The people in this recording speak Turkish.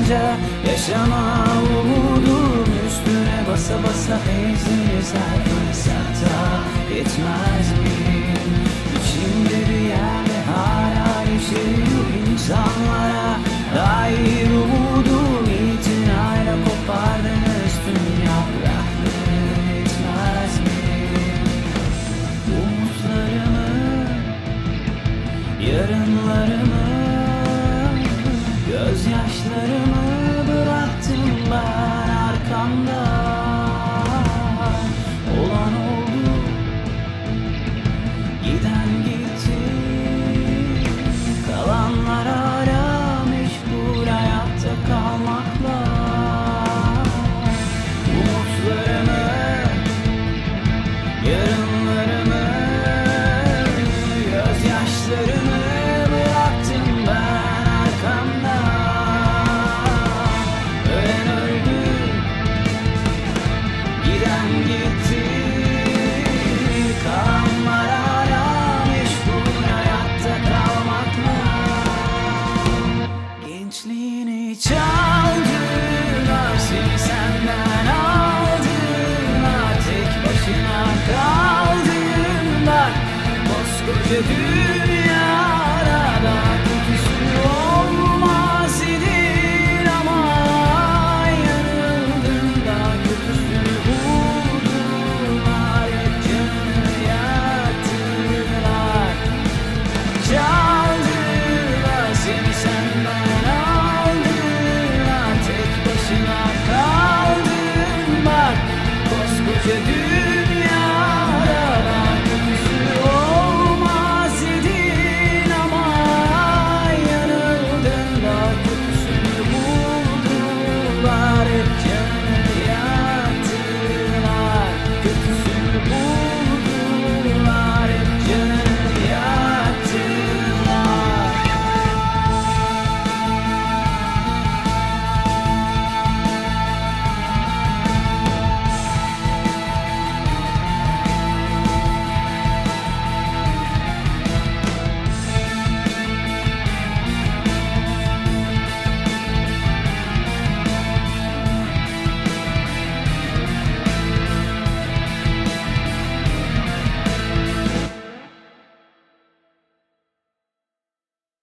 kalınca yaşama umudum üstüne basa basa eziliriz her fırsatta. Yetmez mi? İçimde bir yerde hala yeşeriyor insanlara dair umudum. İtinayla kopardınız tüm yaprakları. Yetmez mi? Umutlarımı, yarınlarımı, gözyaşlarımı bıraktım ben arkamda. Olan oldu, giden gitti. Kalanlar hala meşgul hayatta kalmakla. Umutlarımı, yarınlarımı, gözyaşlarımı bıraktım ben arkamda. Ölen öldü, giden gitti. Kalanlar hala meşgul hayatta kalmakla. Gençliğini çaldılar, seni senden aldılar. Tek başına kaldın bak koskoca dünya.